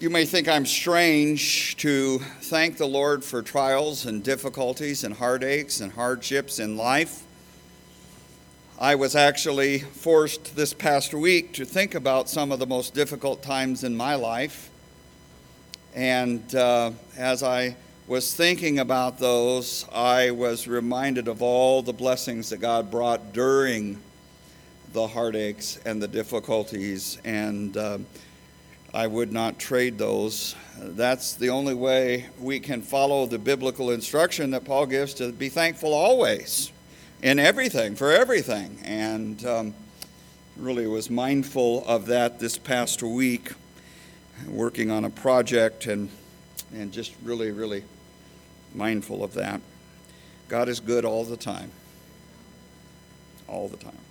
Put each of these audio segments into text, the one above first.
You may think I'm strange to thank the Lord for trials and difficulties and heartaches and hardships in life. I was actually forced this past week to think about some of the most difficult times in my life. And as I was thinking about those, I was reminded of all the blessings that God brought during the heartaches and the difficulties, and I would not trade those. That's the only way we can follow the biblical instruction that Paul gives to be thankful always, in everything, for everything. And really was mindful of that this past week, working on a project and just really mindful of that. God is good all the time. All the time.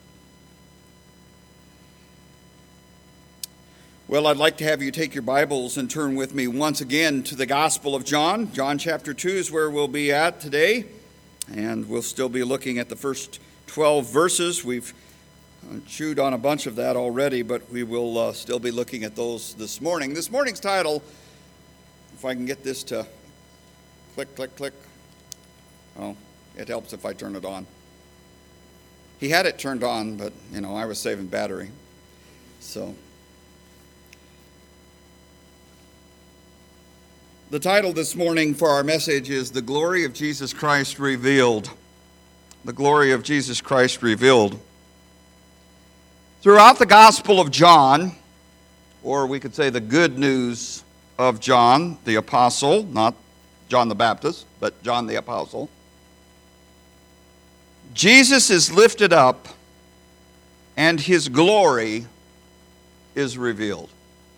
Well, I'd like to have you take your Bibles and turn with me once again to the Gospel of John. John chapter 2 is where we'll be at today, and we'll still be looking at the first 12 verses. We've chewed on a bunch of that already, but we will still be looking at those this morning. This morning's title, if I can get this to click. Oh, it helps if I turn it on. He had it turned on, but, I was saving battery. So the title this morning for our message is The Glory of Jesus Christ Revealed. The Glory of Jesus Christ Revealed. Throughout the Gospel of John, or we could say the good news of John the Apostle, not John the Baptist, but John the Apostle, Jesus is lifted up and his glory is revealed.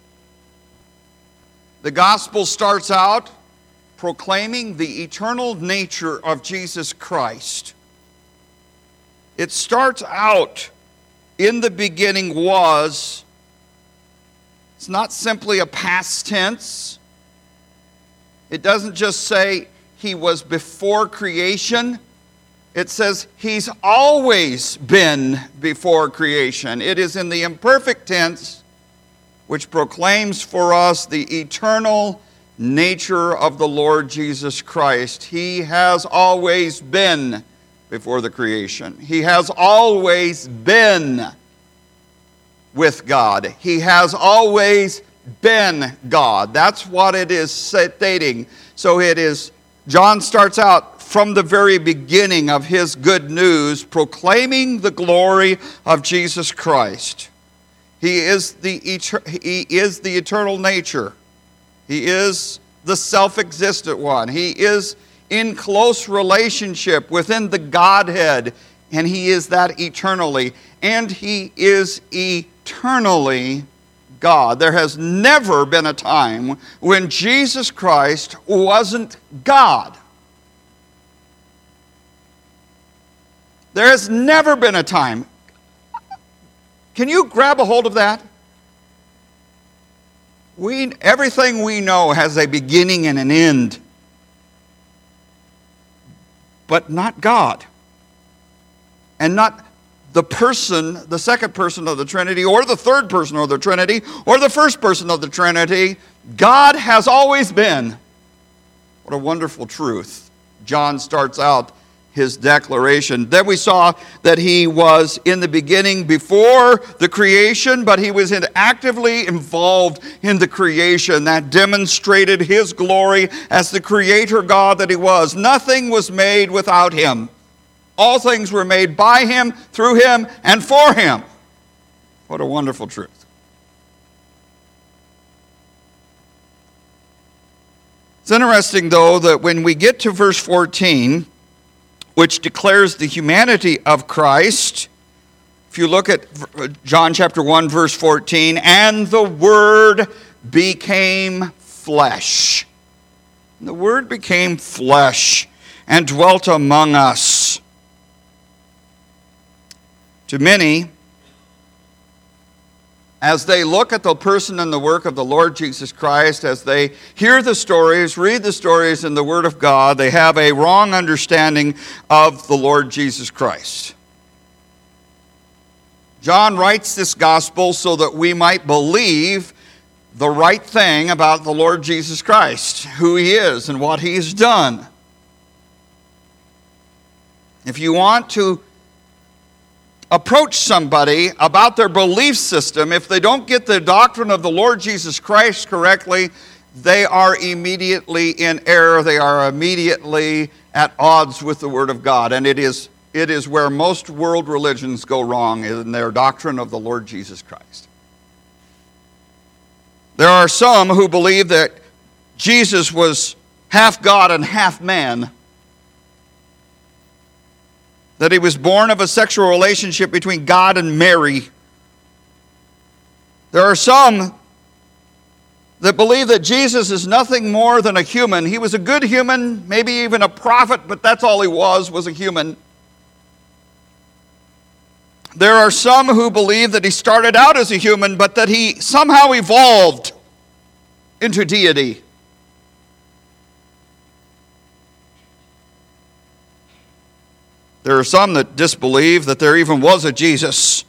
The gospel starts out proclaiming the eternal nature of Jesus Christ. It starts out, in the beginning was. It's not simply a past tense. It doesn't just say he was before creation. It says he's always been before creation. It is in the imperfect tense, which proclaims for us the eternal nature of the Lord Jesus Christ. He has always been before the creation. He has always been with God. He has always been God. That's what it is stating. So it is, John starts out from the very beginning of his good news, proclaiming the glory of Jesus Christ. He is the eternal nature. He is the self-existent one. He is in close relationship within the Godhead, and he is that eternally. And he is eternally God. There has never been a time when Jesus Christ wasn't God. There has never been a time. Can you grab a hold of that? Everything we know has a beginning and an end. But not God. And not the second person of the Trinity, or the third person of the Trinity, or the first person of the Trinity. God has always been. What a wonderful truth. John starts out his declaration. Then we saw that he was in the beginning before the creation, but he was actively involved in the creation. That demonstrated his glory as the creator God that he was. Nothing was made without him. All things were made by him, through him, and for him. What a wonderful truth. It's interesting, though, that when we get to verse 14, which declares the humanity of Christ. If you look at John chapter 1, verse 14, and the Word became flesh. The Word became flesh and dwelt among us. To many, as they look at the person and the work of the Lord Jesus Christ, as they hear the stories, read the stories in the Word of God, they have a wrong understanding of the Lord Jesus Christ. John writes this gospel so that we might believe the right thing about the Lord Jesus Christ, who he is and what he's done. If you want to approach somebody about their belief system, if they don't get the doctrine of the Lord Jesus Christ correctly, they are immediately in error. They are immediately at odds with the Word of God. And it is where most world religions go wrong, in their doctrine of the Lord Jesus Christ. There are some who believe that Jesus was half God and half man, that he was born of a sexual relationship between God and Mary. There are some that believe that Jesus is nothing more than a human. He was a good human, maybe even a prophet, but that's all he was a human. There are some who believe that he started out as a human, but that he somehow evolved into deity. There are some that disbelieve that there even was a Jesus.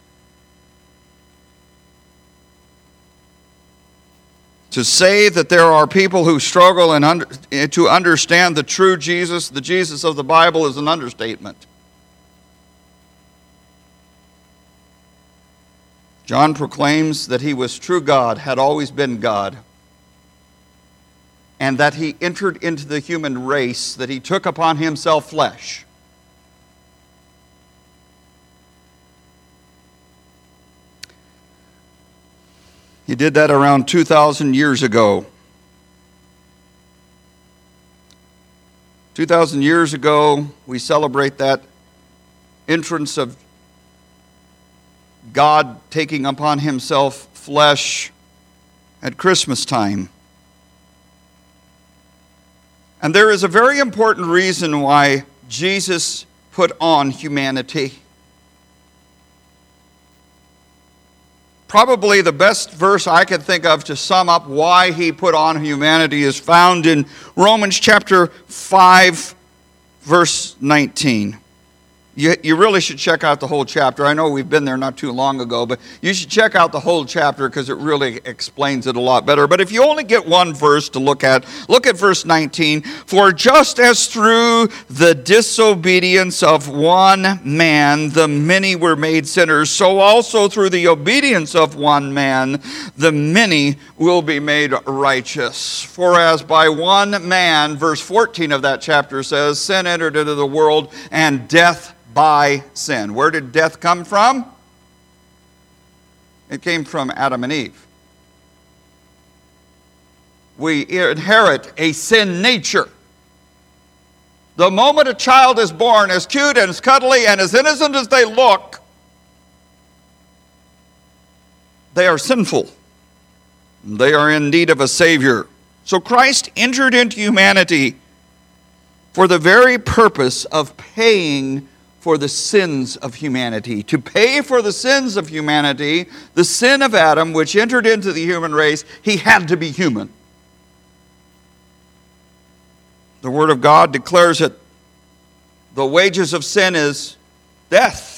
To say that there are people who struggle to understand the true Jesus, the Jesus of the Bible, is an understatement. John proclaims that he was true God, had always been God, and that he entered into the human race, that he took upon himself flesh. He did that around 2,000 years ago. 2,000 years ago, we celebrate that entrance of God taking upon himself flesh at Christmas time. And there is a very important reason why Jesus put on humanity. Probably the best verse I could think of to sum up why he put on humanity is found in Romans chapter 5, verse 19. You really should check out the whole chapter. I know we've been there not too long ago, but you should check out the whole chapter because it really explains it a lot better. But if you only get one verse to look at verse 19. For just as through the disobedience of one man the many were made sinners, so also through the obedience of one man the many will be made righteous. For as by one man, verse 14 of that chapter says, sin entered into the world, and death by sin. Where did death come from? It came from Adam and Eve. We inherit a sin nature. The moment a child is born, as cute and as cuddly and as innocent as they look, they are sinful. They are in need of a Savior. So Christ entered into humanity for the very purpose of paying for the sins of humanity. To pay for the sins of humanity, the sin of Adam, which entered into the human race, he had to be human. The Word of God declares that the wages of sin is death.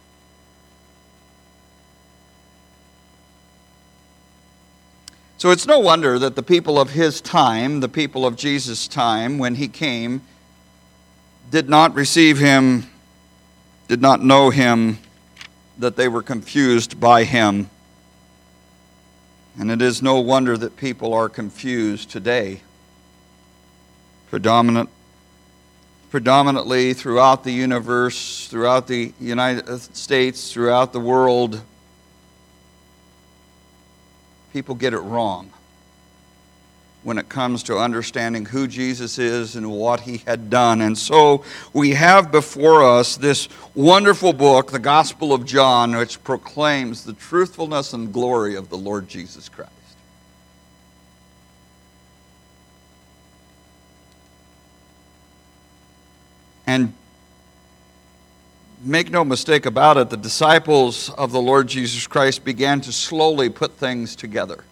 So it's no wonder that the people of his time, the people of Jesus' time, when he came, did not receive him, did not know him, that they were confused by him. And it is no wonder that people are confused today. Predominantly throughout the universe, throughout the United States, throughout the world, people get it wrong when it comes to understanding who Jesus is and what he had done. And so we have before us this wonderful book, the Gospel of John, which proclaims the truthfulness and glory of the Lord Jesus Christ. And make no mistake about it, the disciples of the Lord Jesus Christ began to slowly put things together.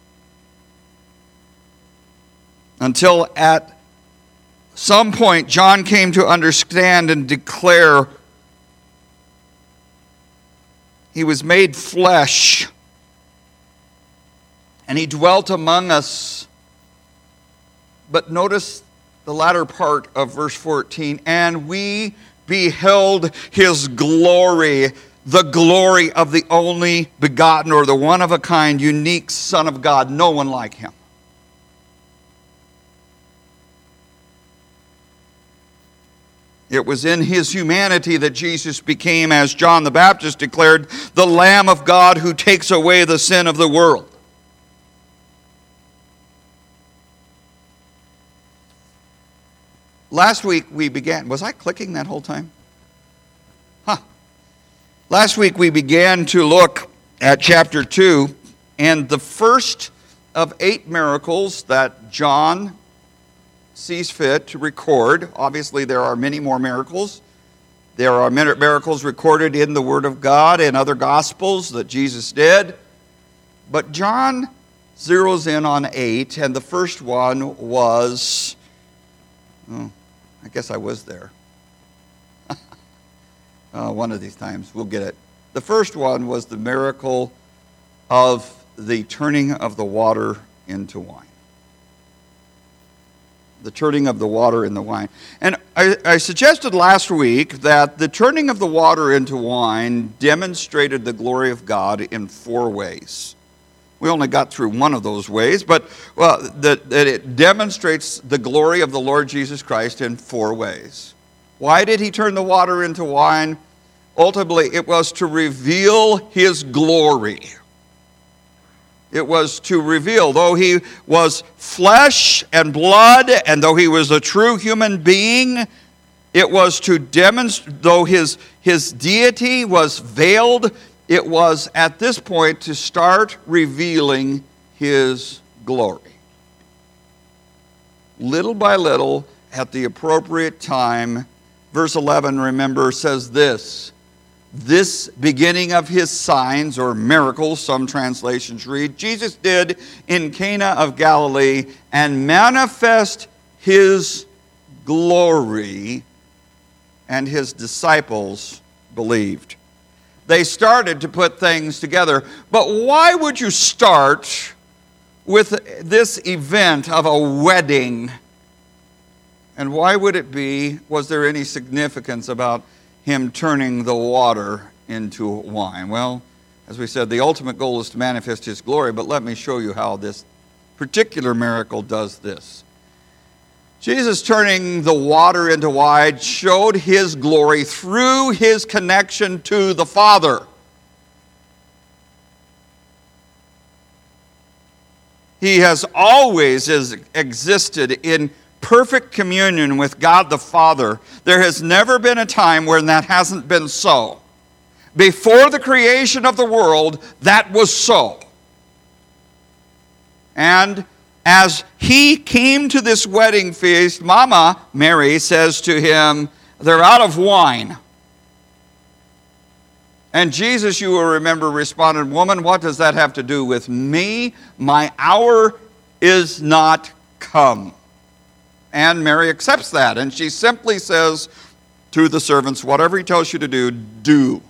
Until at some point, John came to understand and declare he was made flesh And he dwelt among us. But notice the latter part of verse 14. And we beheld his glory, the glory of the only begotten, or the one of a kind, unique Son of God. No one like him. It was in his humanity that Jesus became, as John the Baptist declared, the Lamb of God who takes away the sin of the world. Last week we began, was I clicking that whole time? Last week we began to look at chapter 2, and the first of 8 miracles that John sees fit to record. Obviously there are many more miracles. There are miracles recorded in the Word of God and other Gospels that Jesus did. But John zeroes in on 8, and the first one was, I guess I was there. One of these times we'll get it. The first one was the miracle of the turning of the water into wine. The turning of the water into wine. And I suggested last week that the turning of the water into wine demonstrated the glory of God in 4 ways. We only got through one of those ways, but that it demonstrates the glory of the Lord Jesus Christ in 4 ways. Why did he turn the water into wine? Ultimately, it was to reveal his glory. It was to reveal, though he was flesh and blood, and though he was a true human being, it was to demonstrate, though his deity was veiled, it was at this point to start revealing his glory. Little by little, at the appropriate time, verse 11, remember, says this beginning of his signs, or miracles, some translations read, Jesus did in Cana of Galilee and manifest his glory, and his disciples believed. They started to put things together. But why would you start with this event of a wedding? And why would it be? Was there any significance about him turning the water into wine? Well, as we said, the ultimate goal is to manifest his glory, but let me show you how this particular miracle does this. Jesus turning the water into wine showed his glory through his connection to the Father. He has always existed in perfect communion with God the Father. There has never been a time when that hasn't been so. Before the creation of the world, that was so. And as he came to this wedding feast, Mama Mary says to him, "They're out of wine." And Jesus, you will remember, responded, "Woman, what does that have to do with me? My hour is not come." And Mary accepts that, and she simply says to the servants, "Whatever he tells you to do, do."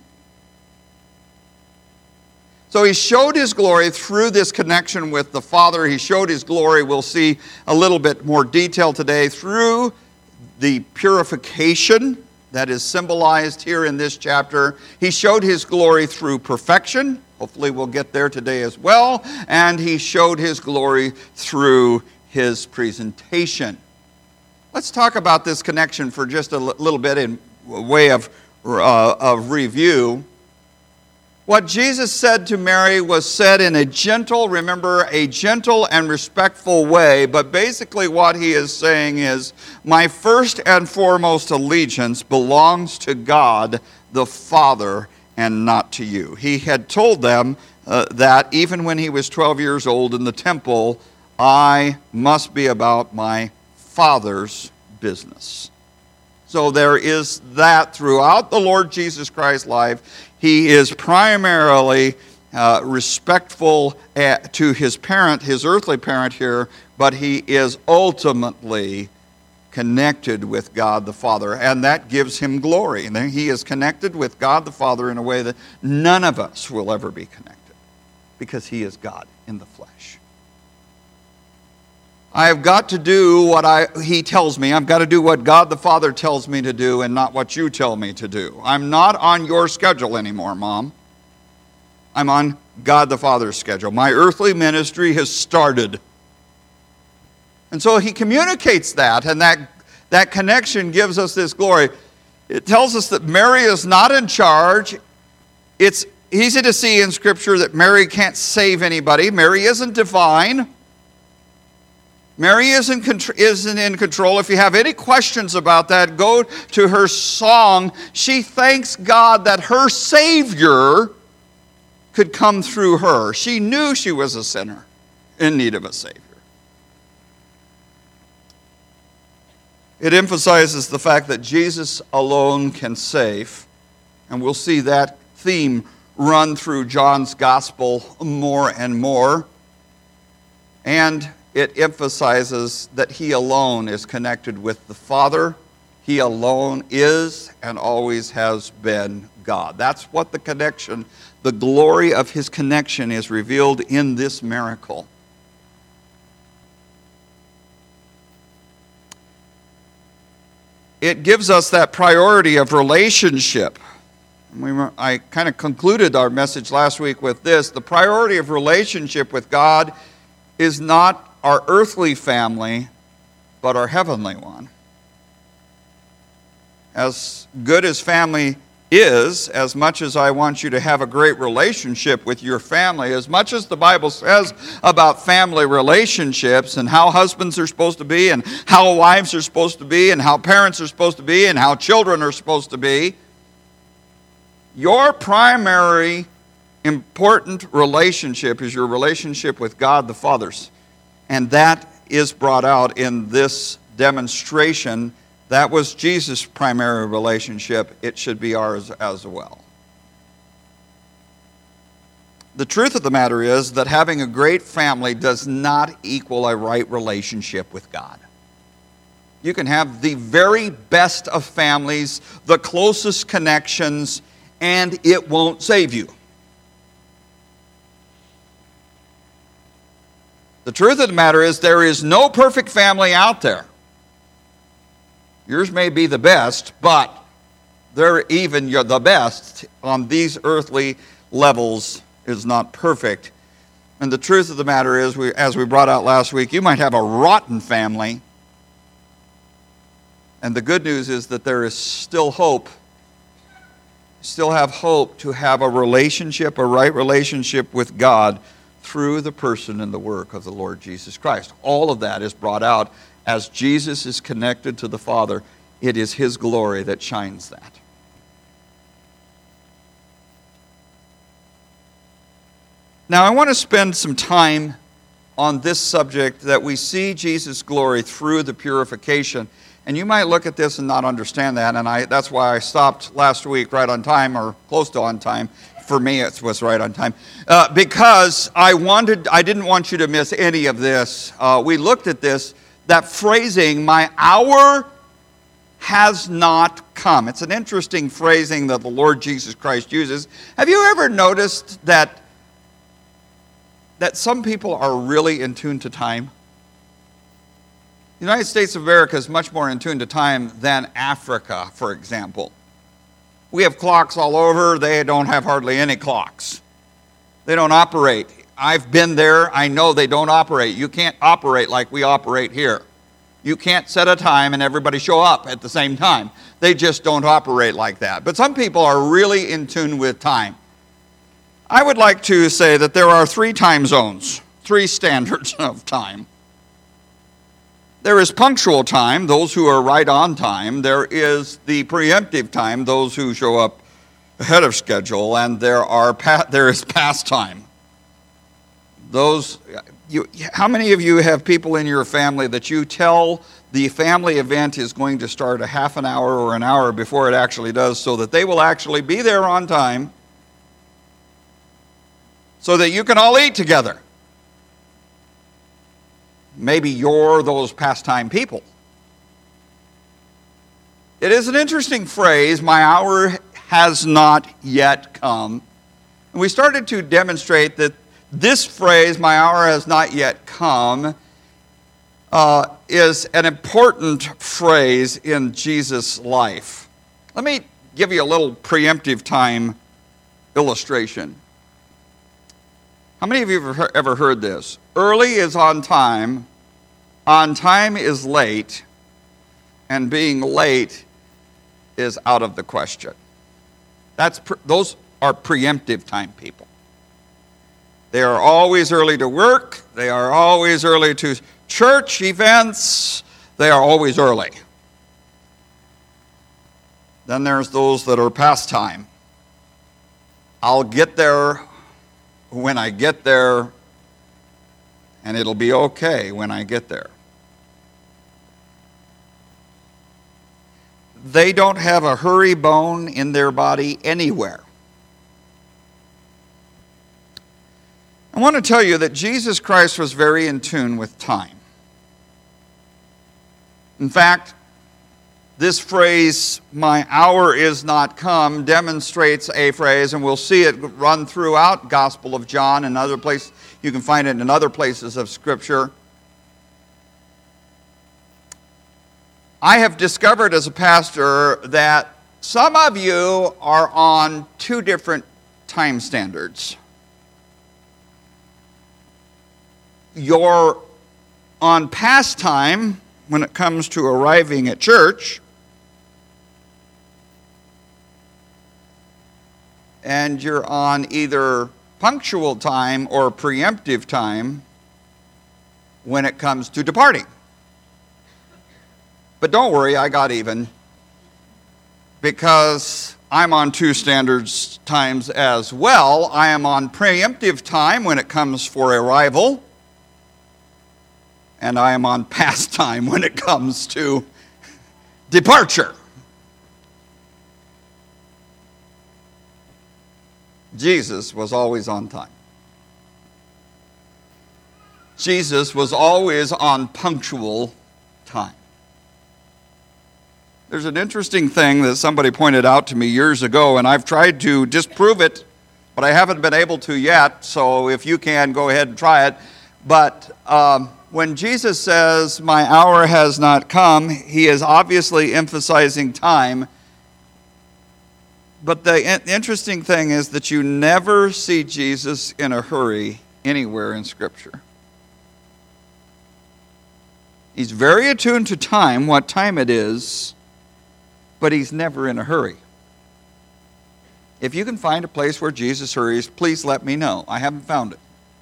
So he showed his glory through this connection with the Father. He showed his glory, we'll see a little bit more detail today, through the purification that is symbolized here in this chapter. He showed his glory through perfection. Hopefully we'll get there today as well. And he showed his glory through his presentation. Let's talk about this connection for just a little bit in way of review. What Jesus said to Mary was said in a gentle and respectful way, but basically what he is saying is, my first and foremost allegiance belongs to God the Father and not to you. He had told them that even when he was 12 years old in the temple, I must be about my Father's business. So there is that throughout the Lord Jesus Christ's life. He is primarily respectful to his parent, his earthly parent here, but he is ultimately connected with God the Father, and that gives him glory. And he is connected with God the Father in a way that none of us will ever be connected, because he is God in the flesh. I have got to do what He tells me. I've got to do what God the Father tells me to do and not what you tell me to do. I'm not on your schedule anymore, Mom. I'm on God the Father's schedule. My earthly ministry has started. And so He communicates that, and that connection gives us this glory. It tells us that Mary is not in charge. It's easy to see in Scripture that Mary can't save anybody. Mary isn't divine. Mary isn't in control. If you have any questions about that, go to her song. She thanks God that her Savior could come through her. She knew she was a sinner in need of a Savior. It emphasizes the fact that Jesus alone can save. And we'll see that theme run through John's Gospel more and more. And it emphasizes that He alone is connected with the Father. He alone is and always has been God. That's what the connection, the glory of His connection is revealed in this miracle. It gives us that priority of relationship. I kind of concluded our message last week with this. The priority of relationship with God is not our earthly family, but our heavenly one. As good as family is, as much as I want you to have a great relationship with your family, as much as the Bible says about family relationships and how husbands are supposed to be and how wives are supposed to be and how parents are supposed to be and how children are supposed to be, your primary important relationship is your relationship with God the Father. And that is brought out in this demonstration. That was Jesus' primary relationship. It should be ours as well. The truth of the matter is that having a great family does not equal a right relationship with God. You can have the very best of families, the closest connections, and it won't save you. The truth of the matter is there is no perfect family out there. Yours may be the best, but you're the best on these earthly levels is not perfect. And the truth of the matter is, as we brought out last week, you might have a rotten family. And the good news is that there is still hope. You still have hope to have a relationship, a right relationship with God through the person and the work of the Lord Jesus Christ. All of that is brought out as Jesus is connected to the Father. It is His glory that shines that. Now I want to spend some time on this subject, that we see Jesus' glory through the purification. And you might look at this and not understand that, and that's why I stopped last week right on time, or close to on time. For me, it was right on time. Because I didn't want you to miss any of this. We looked at this, that phrasing, my hour has not come. It's an interesting phrasing that the Lord Jesus Christ uses. Have you ever noticed that some people are really in tune to time? The United States of America is much more in tune to time than Africa, for example. We have clocks all over. They don't have hardly any clocks. They don't operate. I've been there. I know they don't operate. You can't operate like we operate here. You can't set a time and everybody show up at the same time. They just don't operate like that. But some people are really in tune with time. I would like to say that there are 3 time zones, 3 standards of time. There is punctual time, those who are right on time. There is the preemptive time, those who show up ahead of schedule. And there is past time. How many of you have people in your family that you tell the family event is going to start a half an hour or an hour before it actually does, so that they will actually be there on time, so that you can all eat together? Maybe you're those pastime people. It is an interesting phrase, my hour has not yet come. And we started to demonstrate that this phrase, my hour has not yet come, is an important phrase in Jesus' life. Let me give you a little preemptive time illustration. How many of you have ever heard this? Early is on time is late, and being late is out of the question. Those are preemptive time people. They are always early to work. They are always early to church events. They are always early. Then there's those that are past time. I'll get there when I get there, and it'll be okay when I get there. They don't have a hurry bone in their body anywhere. I want to tell you that Jesus Christ was very in tune with time. In fact, this phrase, "my hour is not come," demonstrates a phrase, and we'll see it run throughout Gospel of John and other places. You can find it in other places of Scripture. I have discovered as a pastor that some of you are on two different time standards. You're on past time when it comes to arriving at church, and you're on either punctual time or preemptive time when it comes to departing. But don't worry, I got even, because I'm on two standards times as well. I am on preemptive time when it comes for arrival, and I am on past time when it comes to departure. Jesus was always on time. Jesus was always on punctual time. There's an interesting thing that somebody pointed out to me years ago, and I've tried to disprove it, but I haven't been able to yet, so if you can, go ahead and try it. But when Jesus says, "my hour has not come," he is obviously emphasizing time. But the interesting thing is that you never see Jesus in a hurry anywhere in Scripture. He's very attuned to time, what time it is, but he's never in a hurry. If you can find a place where Jesus hurries, please let me know. I haven't found it.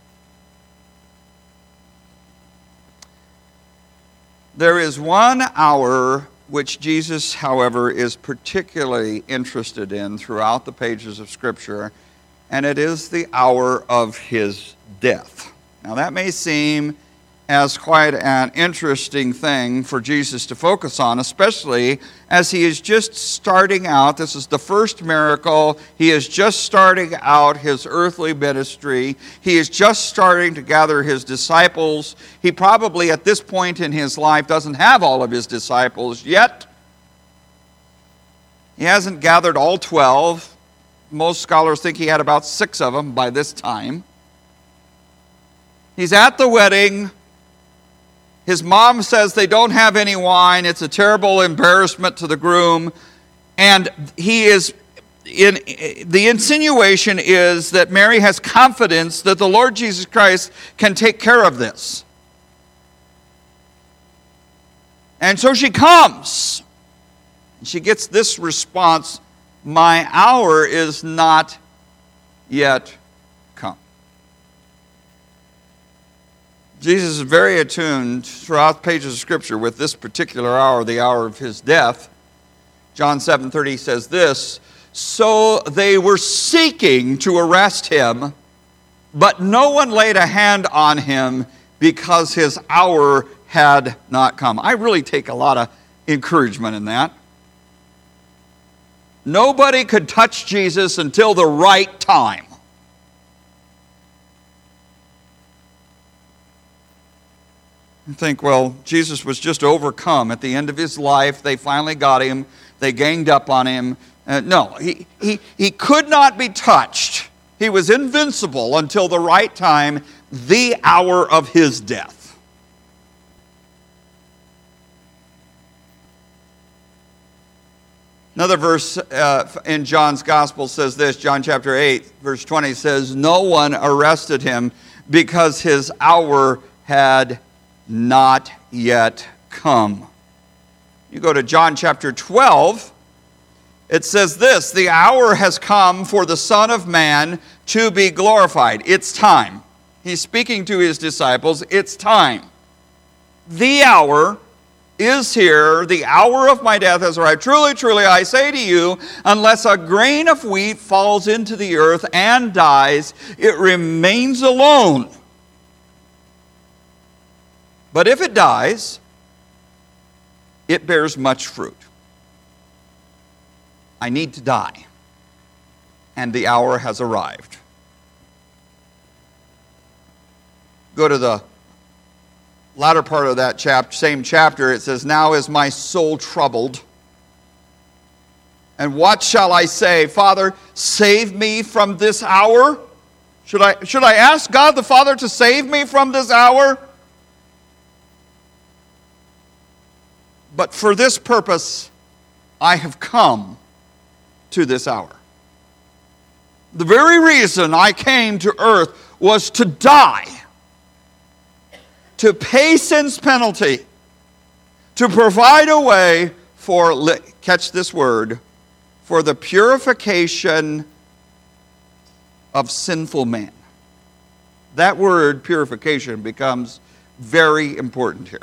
There is 1 hour which Jesus, however, is particularly interested in throughout the pages of Scripture, and it is the hour of his death. Now that may seem as quite an interesting thing for Jesus to focus on, especially as he is just starting out. This is the first miracle. He is just starting out his earthly ministry. He is just starting to gather his disciples. He probably at this point in his life doesn't have all of his disciples yet. He hasn't gathered all 12. Most scholars think he had about 6 of them by this time. He's at the wedding. His mom says they don't have any wine. It's a terrible embarrassment to the groom. And the insinuation is that Mary has confidence that the Lord Jesus Christ can take care of this. And so she comes. She gets this response, "my hour is not yet come." Jesus is very attuned throughout the pages of Scripture with this particular hour, the hour of his death. John 7:30 says this, "So they were seeking to arrest him, but no one laid a hand on him because his hour had not come." I really take a lot of encouragement in that. Nobody could touch Jesus until the right time. You think, well, Jesus was just overcome at the end of his life. They finally got him. They ganged up on him. No, he could not be touched. He was invincible until the right time, the hour of his death. Another verse in John's Gospel says this, John chapter 8, verse 20 says, "No one arrested him because his hour had not yet come." You go to John chapter 12, it says this, "The hour has come for the Son of Man to be glorified." It's time. He's speaking to his disciples. It's time. The hour is here. The hour of my death has arrived. Truly, truly, I say to you, unless a grain of wheat falls into the earth and dies, it remains alone. But if it dies, it bears much fruit. I need to die, and the hour has arrived. Go to the latter part of that same chapter. It says, "Now is my soul troubled. And what shall I say? Father, save me from this hour?" Should I ask God the Father to save me from this hour? But for this purpose, I have come to this hour. The very reason I came to earth was to die, to pay sin's penalty, to provide a way for, catch this word, for the purification of sinful man. That word, purification, becomes very important here.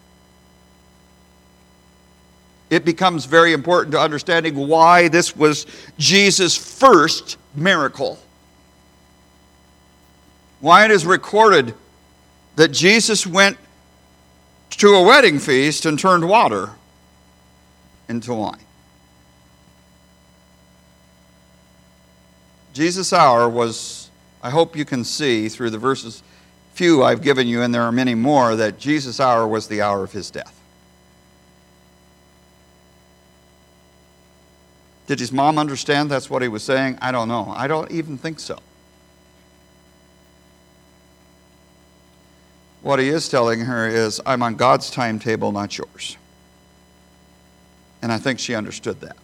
It becomes very important to understanding why this was Jesus' first miracle. Why it is recorded that Jesus went to a wedding feast and turned water into wine. Jesus' hour was, I hope you can see through the verses, few I've given you, and there are many more, that Jesus' hour was the hour of his death. Did his mom understand that's what he was saying? I don't know. I don't even think so. What he is telling her is, I'm on God's timetable, not yours. And I think she understood that.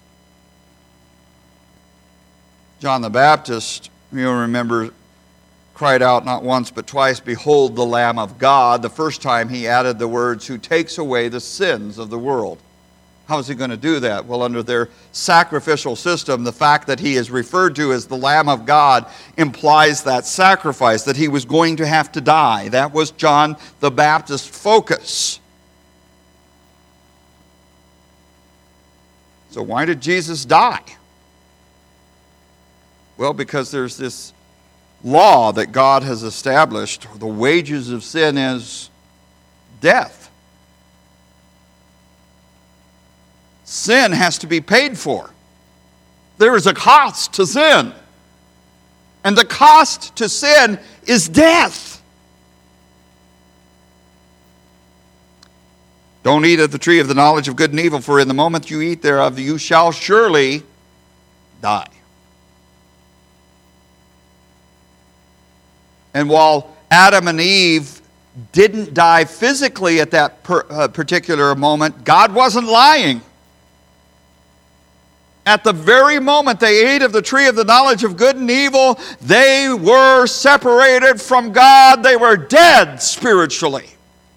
John the Baptist, you'll remember, cried out not once but twice, "Behold the Lamb of God." The first time he added the words, "who takes away the sins of the world." How is he going to do that? Well, under their sacrificial system, the fact that he is referred to as the Lamb of God implies that sacrifice, that he was going to have to die. That was John the Baptist's focus. So why did Jesus die? Well, because there's this law that God has established. The wages of sin is death. Sin has to be paid for. There is a cost to sin. And the cost to sin is death. Don't eat of the tree of the knowledge of good and evil, for in the moment you eat thereof, you shall surely die. And while Adam and Eve didn't die physically at that particular moment, God wasn't lying. At the very moment they ate of the tree of the knowledge of good and evil, they were separated from God. They were dead spiritually.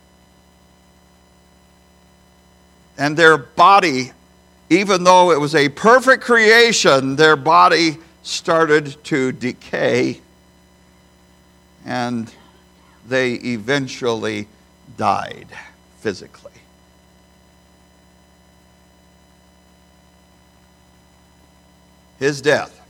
And their body, even though it was a perfect creation, their body started to decay. And they eventually died physically. His death,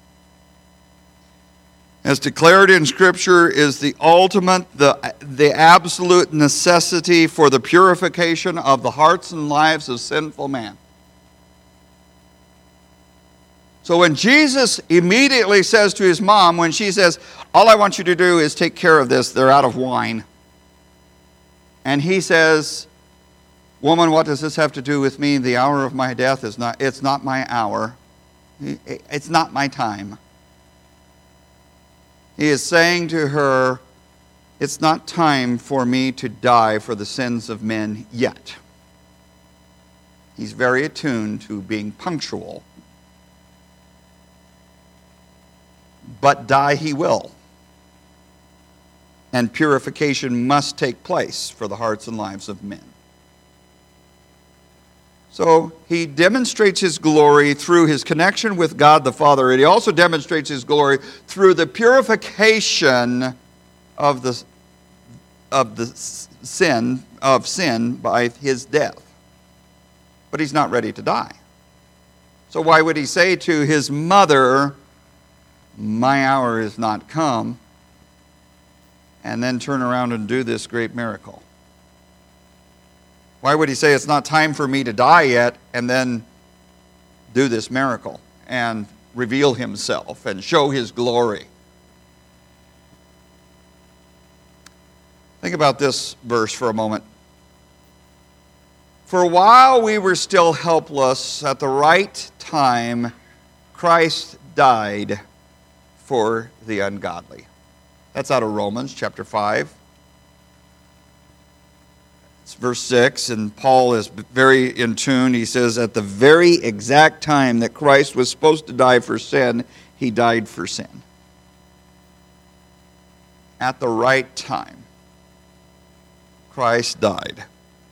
as declared in Scripture, is the ultimate, the absolute necessity for the purification of the hearts and lives of sinful man. So when Jesus immediately says to his mom, when she says, "All I want you to do is take care of this, they're out of wine." And he says, "Woman, what does this have to do with me? The hour of my death it's not my hour. It's not my time." He is saying to her, it's not time for me to die for the sins of men yet. He's very attuned to being punctual. But die he will. And purification must take place for the hearts and lives of men. So he demonstrates his glory through his connection with God the Father, and he also demonstrates his glory through the purification of sin by his death. But he's not ready to die. So why would he say to his mother, "My hour is not come," and then turn around and do this great miracle? Why would he say, "It's not time for me to die yet," and then do this miracle and reveal himself and show his glory? Think about this verse for a moment. "For while we were still helpless, at the right time, Christ died for the ungodly." That's out of Romans chapter 5. It's verse 6, and Paul is very in tune. He says, at the very exact time that Christ was supposed to die for sin, he died for sin. At the right time, Christ died.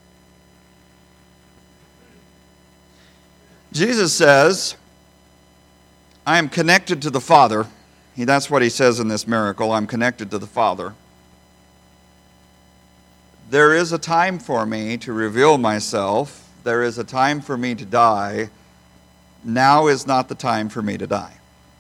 Jesus says, "I am connected to the Father." That's what he says in this miracle. I'm connected to the Father. There is a time for me to reveal myself. There is a time for me to die. Now is not the time for me to die.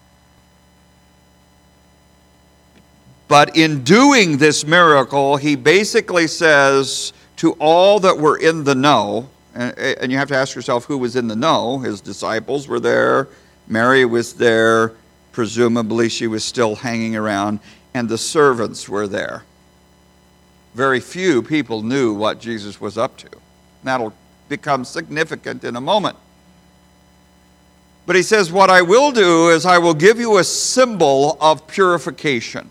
But in doing this miracle, he basically says to all that were in the know, and you have to ask yourself who was in the know. His disciples were there. Mary was there. Presumably she was still hanging around. And the servants were there. Very few people knew what Jesus was up to. That'll become significant in a moment. But he says, what I will do is I will give you a symbol of purification.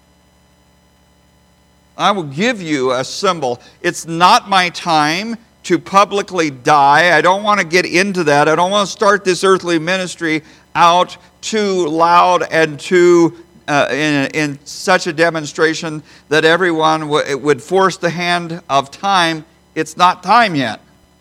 I will give you a symbol. It's not my time to publicly die. I don't want to get into that. I don't want to start this earthly ministry out too loud and too in such a demonstration that everyone would force the hand of time. It's not time yet.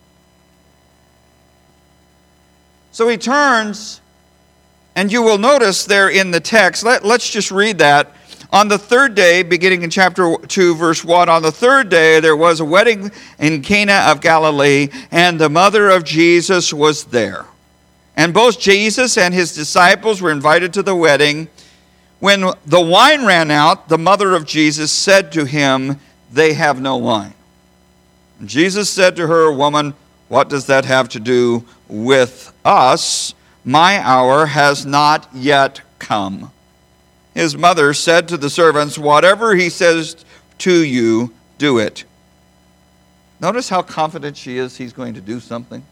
So he turns, and you will notice there in the text, let's just read that. On the third day, beginning in chapter 2, verse 1, on the third day there was a wedding in Cana of Galilee, and the mother of Jesus was there. And both Jesus and his disciples were invited to the wedding. When the wine ran out, the mother of Jesus said to him, "They have no wine." And Jesus said to her, "Woman, what does that have to do with us? My hour has not yet come." His mother said to the servants, "Whatever he says to you, do it." Notice how confident she is he's going to do something.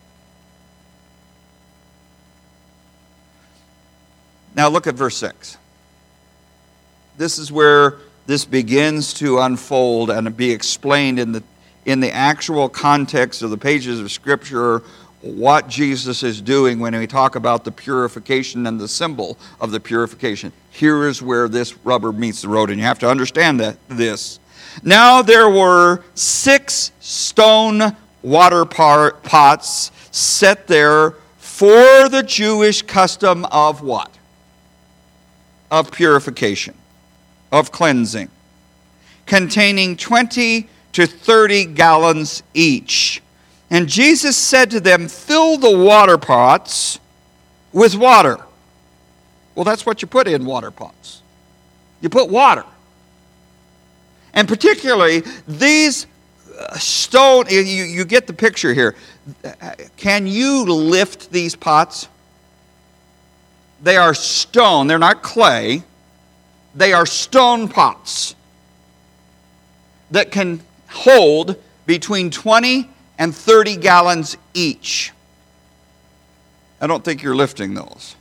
Now look at verse 6. This is where this begins to unfold and be explained in the actual context of the pages of Scripture, what Jesus is doing when we talk about the purification and the symbol of the purification. Here is where this rubber meets the road, and you have to understand this. Now there were 6 stone water pots set there for the Jewish custom of what? Of purification, of cleansing, containing 20 to 30 gallons each. And Jesus said to them, "Fill the water pots with water." Well, that's what you put in water pots. You put water. And particularly, these stone, you get the picture here. Can you lift these pots? They are stone. They're not clay. They are stone pots that can hold between 20 and 30 gallons each. I don't think you're lifting those.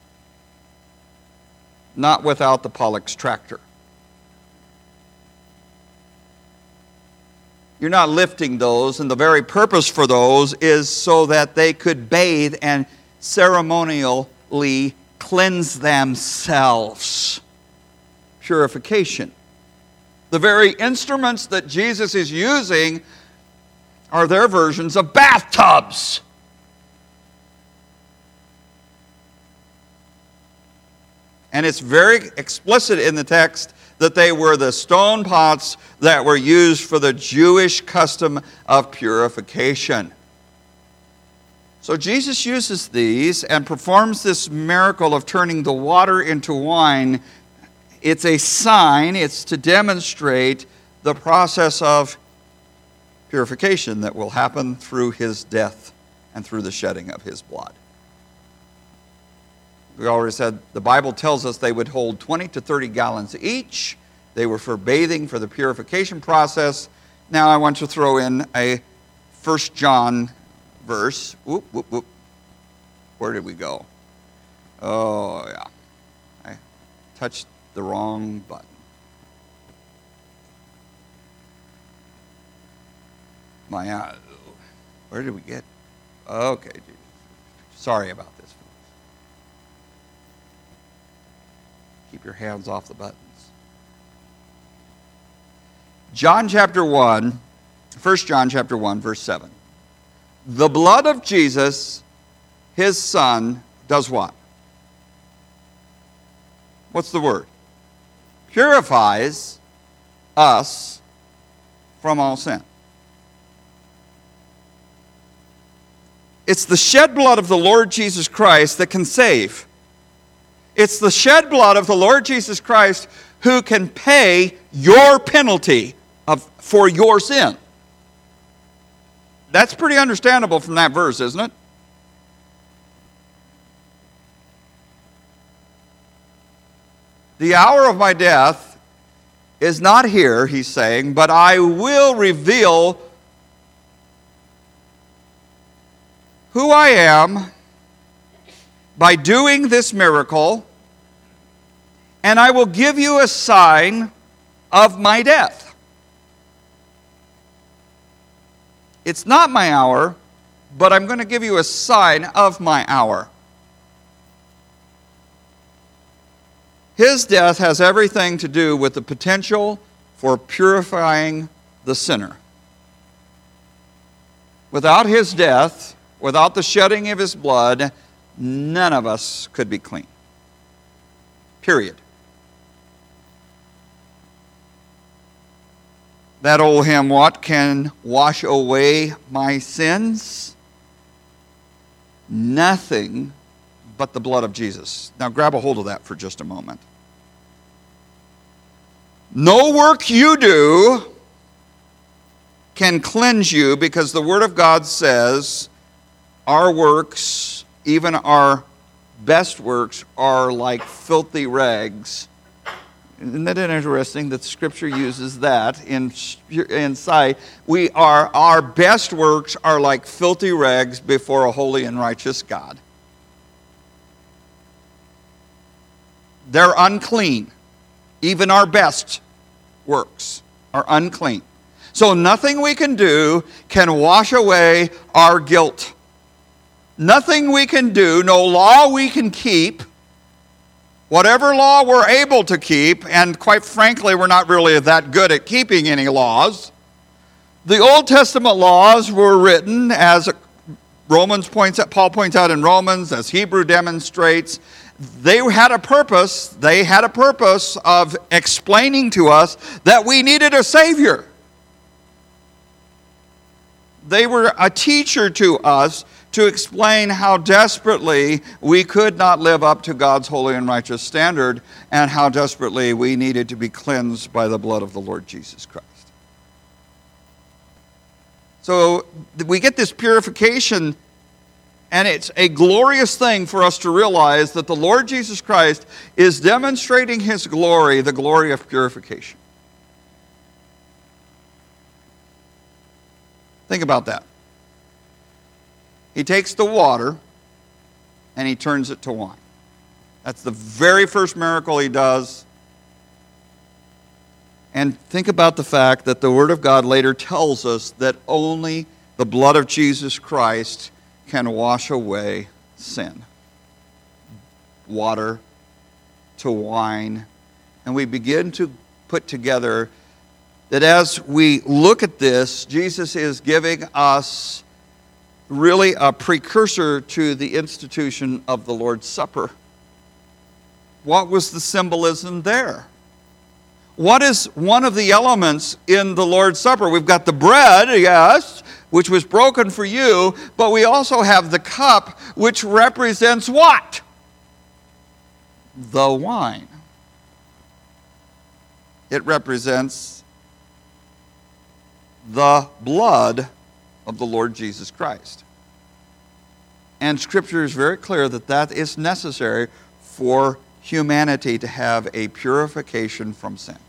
Not without the Pollux tractor. You're not lifting those, and the very purpose for those is so that they could bathe and ceremonially cleanse themselves. Purification. The very instruments that Jesus is using are their versions of bathtubs. And it's very explicit in the text that they were the stone pots that were used for the Jewish custom of purification. So Jesus uses these and performs this miracle of turning the water into wine. It's a sign, it's to demonstrate the process of purification that will happen through his death and through the shedding of his blood. We already said the Bible tells us they would hold 20 to 30 gallons each. They were for bathing, for the purification process. Now I want to throw in a 1 John verse. Whoop, whoop, whoop. Where did we go? Oh, yeah. I touched the wrong button. Where did we get? Okay. Sorry about this. Keep your hands off the buttons. John chapter 1, 1 John chapter 1, verse 7. The blood of Jesus, his son, does what? What's the word? Purifies us from all sin. It's the shed blood of the Lord Jesus Christ that can save. It's the shed blood of the Lord Jesus Christ who can pay your penalty for your sin. That's pretty understandable from that verse, isn't it? The hour of my death is not here, he's saying, but I will reveal who I am by doing this miracle, and I will give you a sign of my death. It's not my hour, but I'm going to give you a sign of my hour. His death has everything to do with the potential for purifying the sinner. Without his death, without the shedding of his blood, none of us could be clean. Period. That old hymn, what can wash away my sins? Nothing but the blood of Jesus. Now grab a hold of that for just a moment. No work you do can cleanse you, because the Word of God says our works, even our best works, are like filthy rags. Isn't that interesting that Scripture uses that in sight? Our best works are like filthy rags before a holy and righteous God. They're unclean. Even our best works are unclean. So nothing we can do can wash away our guilt. Nothing we can do, no law we can keep. Whatever law we're able to keep, and quite frankly, we're not really that good at keeping any laws. The Old Testament laws were written, as Paul points out in Romans, as Hebrew demonstrates. They had a purpose. They had a purpose of explaining to us that we needed a Savior. They were a teacher to us to explain how desperately we could not live up to God's holy and righteous standard, and how desperately we needed to be cleansed by the blood of the Lord Jesus Christ. So we get this purification, and it's a glorious thing for us to realize that the Lord Jesus Christ is demonstrating his glory, the glory of purification. Think about that. He takes the water and he turns it to wine. That's the very first miracle he does. And think about the fact that the Word of God later tells us that only the blood of Jesus Christ can wash away sin. Water to wine. And we begin to put together that as we look at this, Jesus is giving us really a precursor to the institution of the Lord's Supper. What was the symbolism there? What is one of the elements in the Lord's Supper? We've got the bread, yes, which was broken for you, but we also have the cup, which represents what? The wine. It represents the blood of the Lord Jesus Christ. And Scripture is very clear that that is necessary for humanity to have a purification from sin.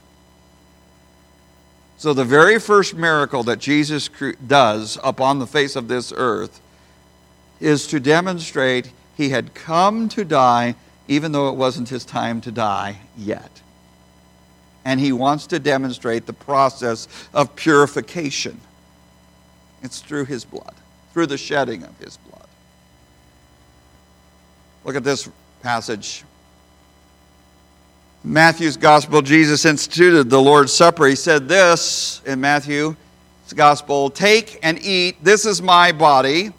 So the very first miracle that Jesus does upon the face of this earth is to demonstrate he had come to die even though it wasn't his time to die yet. And he wants to demonstrate the process of purification. It's through his blood, through the shedding of his blood. Look at this passage. Matthew's Gospel, Jesus instituted the Lord's Supper. He said this in Matthew's Gospel, "Take and eat, this is my body."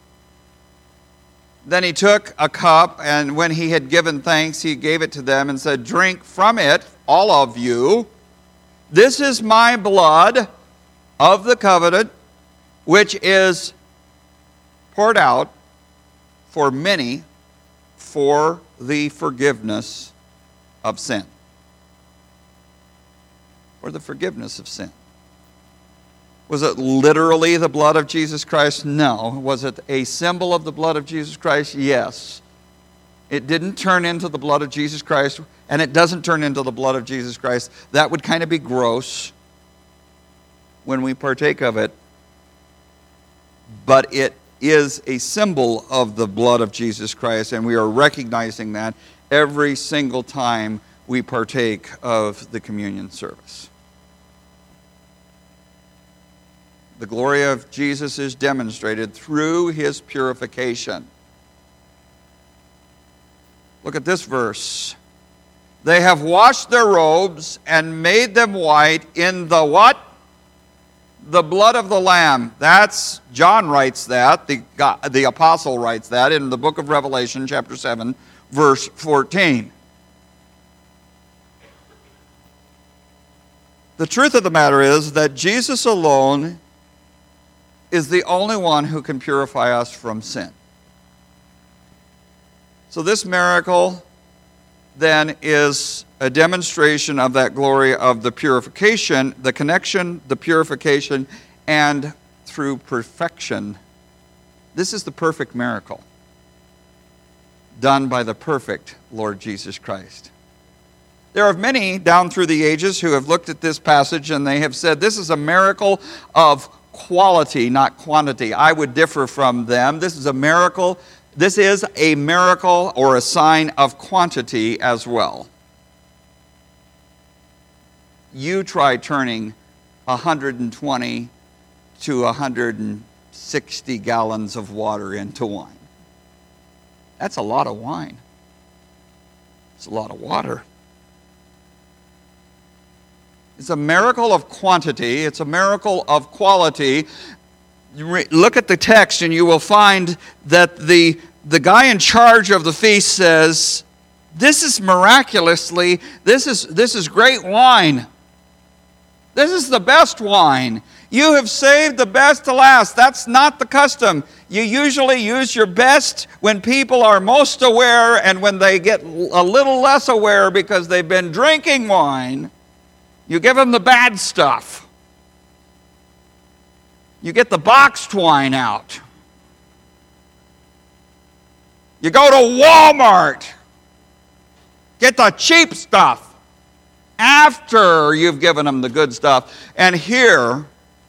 Then he took a cup, and when he had given thanks, he gave it to them and said, "Drink from it, all of you. This is my blood of the covenant, which is poured out for many for the forgiveness of sin." For the forgiveness of sin. Was it literally the blood of Jesus Christ? No. Was it a symbol of the blood of Jesus Christ? Yes. It didn't turn into the blood of Jesus Christ, and it doesn't turn into the blood of Jesus Christ. That would kind of be gross when we partake of it. But it is a symbol of the blood of Jesus Christ, and we are recognizing that every single time we partake of the communion service. The glory of Jesus is demonstrated through his purification. Look at this verse. They have washed their robes and made them white in the what? The blood of the Lamb. That's, John writes that, the apostle writes that in the book of Revelation, chapter 7, verse 14. The truth of the matter is that Jesus alone is the only one who can purify us from sin. So this miracle then is a demonstration of that glory of the purification, the connection, the purification, and through perfection. This is the perfect miracle done by the perfect Lord Jesus Christ. There are many down through the ages who have looked at this passage and they have said this is a miracle of quality, not quantity. I would differ from them. This is a miracle. This is a miracle or a sign of quantity as well. You try turning 120 to 160 gallons of water into wine. That's a lot of wine. It's a lot of water. It's a miracle of quantity. It's a miracle of quality. Look at the text and you will find that the guy in charge of the feast says, this is miraculously, this is great wine. This is the best wine. You have saved the best to last. That's not the custom. You usually use your best when people are most aware and when they get a little less aware because they've been drinking wine. You give them the bad stuff. You get the boxed wine out. You go to Walmart. Get the cheap stuff after you've given them the good stuff. And here,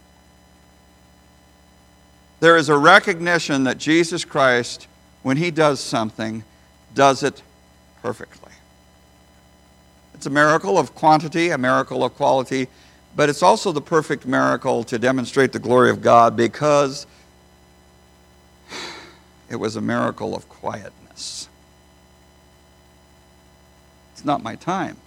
there is a recognition that Jesus Christ, when he does something, does it perfectly. It's a miracle of quantity, a miracle of quality, but it's also the perfect miracle to demonstrate the glory of God because it was a miracle of quietness. It's not my time.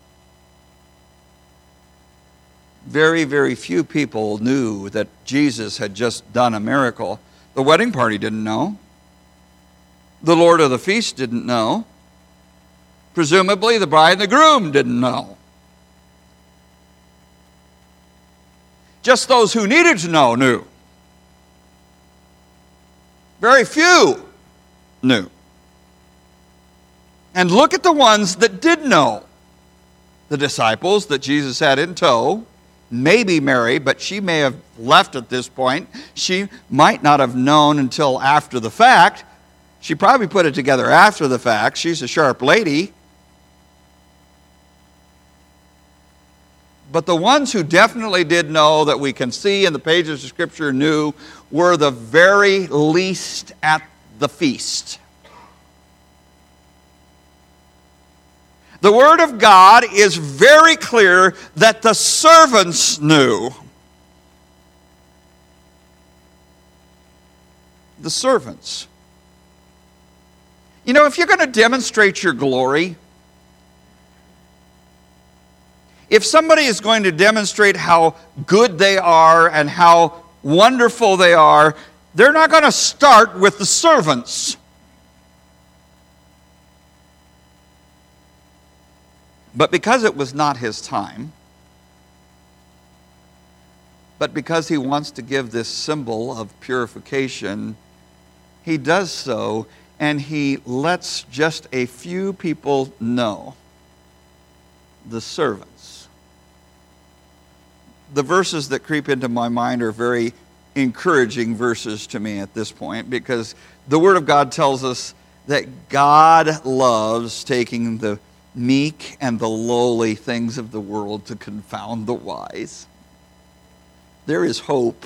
Very, very few people knew that Jesus had just done a miracle. The wedding party didn't know. The Lord of the feast didn't know. Presumably, the bride and the groom didn't know. Just those who needed to know knew. Very few knew. And look at the ones that did know. The disciples that Jesus had in tow, maybe Mary, but she may have left at this point. She might not have known until after the fact. She probably put it together after the fact. She's a sharp lady. But the ones who definitely did know, that we can see in the pages of Scripture knew, were the very least at the feast. The Word of God is very clear that the servants knew. The servants. You know, if you're going to demonstrate your glory, if somebody is going to demonstrate how good they are and how wonderful they are, they're not going to start with the servants. But because it was not his time, but because he wants to give this symbol of purification, he does so, and he lets just a few people know. The servants. The verses that creep into my mind are very encouraging verses to me at this point, because the Word of God tells us that God loves taking the meek and the lowly things of the world to confound the wise. There is hope.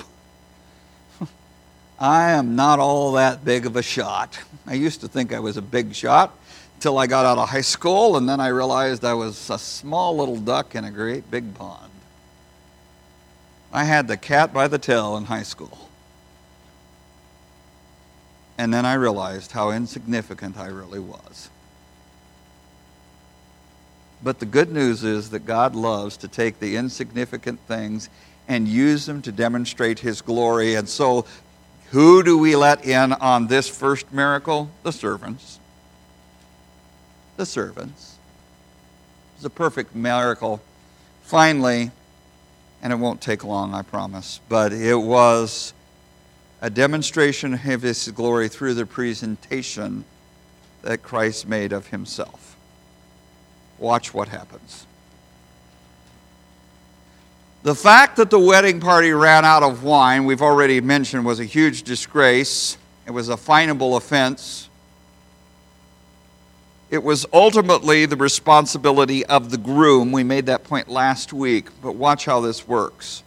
I am not all that big of a shot. I used to think I was a big shot till I got out of high school, and then I realized I was a small little duck in a great big pond. I had the cat by the tail in high school. And then I realized how insignificant I really was. But the good news is that God loves to take the insignificant things and use them to demonstrate His glory. And so, who do we let in on this first miracle? The servants. The servants. It's a perfect miracle. Finally, and it won't take long, I promise, but it was a demonstration of His glory through the presentation that Christ made of Himself. Watch what happens. The fact that the wedding party ran out of wine, we've already mentioned, was a huge disgrace. It was a finable offense. It was ultimately the responsibility of the groom. We made that point last week, but watch how this works.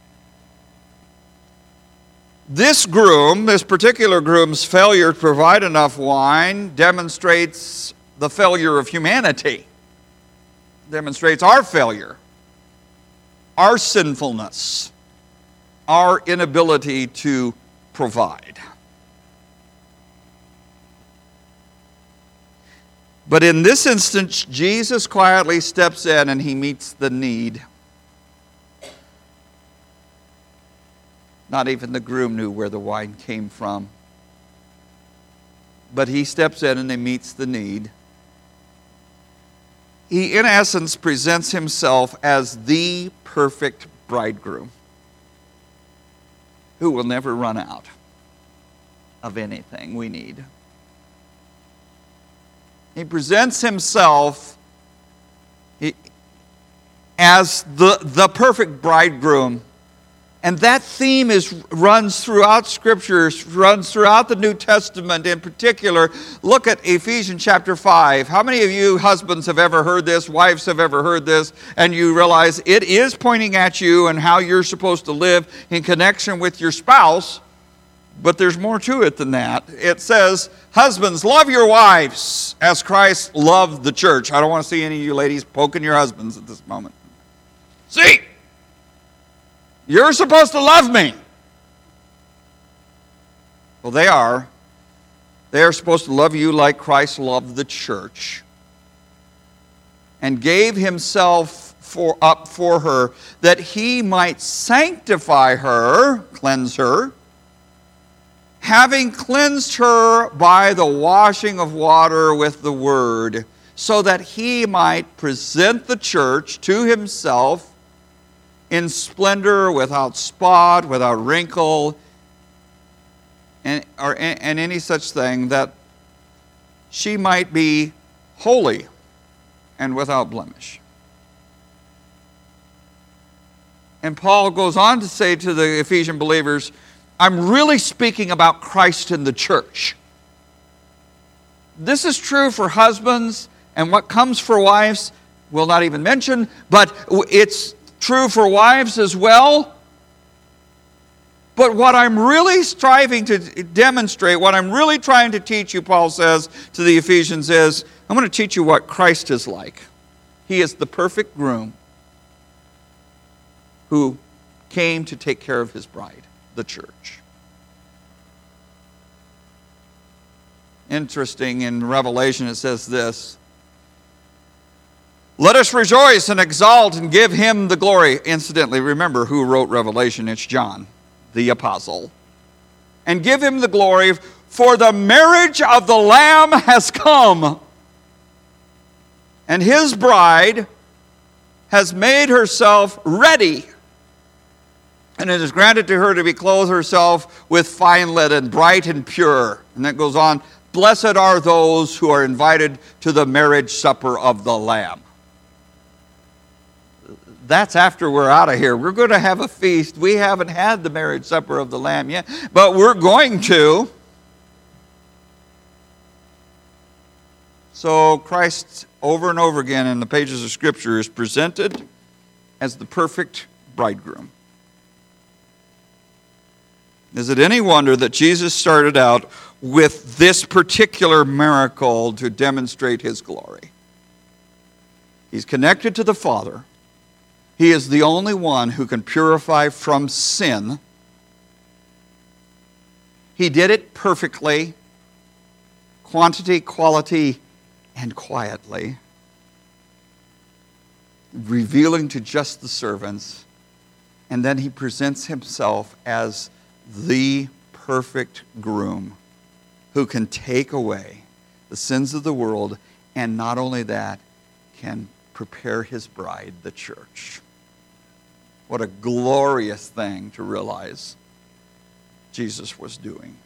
This groom, this particular groom's failure to provide enough wine demonstrates the failure of humanity. Demonstrates our failure, our sinfulness, our inability to provide. But in this instance, Jesus quietly steps in and He meets the need. Not even the groom knew where the wine came from. But He steps in and He meets the need. He, in essence, presents Himself as the perfect bridegroom who will never run out of anything we need. He presents Himself as the perfect bridegroom. And that theme runs throughout Scripture, runs throughout the New Testament in particular. Look at Ephesians chapter 5. How many of you husbands have ever heard this, wives have ever heard this, and you realize it is pointing at you and how you're supposed to live in connection with your spouse? But there's more to it than that. It says, husbands, love your wives as Christ loved the church. I don't want to see any of you ladies poking your husbands at this moment. See, you're supposed to love me. Well, they are. They are supposed to love you like Christ loved the church and gave himself up for her, that he might sanctify her, cleanse her, having cleansed her by the washing of water with the word, so that he might present the church to himself in splendor, without spot, without wrinkle, and any such thing, that she might be holy and without blemish. And Paul goes on to say to the Ephesian believers, I'm really speaking about Christ in the church. This is true for husbands, and what comes for wives, we'll not even mention, but it's true for wives as well. But what I'm really striving to demonstrate, what I'm really trying to teach you, Paul says to the Ephesians, is I'm going to teach you what Christ is like. He is the perfect groom who came to take care of his bride, the church. Interesting, in Revelation it says this, let us rejoice and exalt and give him the glory. Incidentally, remember who wrote Revelation? It's John, the apostle. And give him the glory, for the marriage of the Lamb has come, and his bride has made herself ready. And it is granted to her to be clothed herself with fine linen, bright and pure. And that goes on, blessed are those who are invited to the marriage supper of the Lamb. That's after we're out of here. We're going to have a feast. We haven't had the marriage supper of the Lamb yet, but we're going to. So Christ, over and over again in the pages of Scripture, is presented as the perfect bridegroom. Is it any wonder that Jesus started out with this particular miracle to demonstrate his glory? He's connected to the Father. He is the only one who can purify from sin. He did it perfectly, quantity, quality, and quietly, revealing to just the servants. And then he presents himself as the perfect groom who can take away the sins of the world, and not only that, can prepare his bride, the church. What a glorious thing to realize Jesus was doing.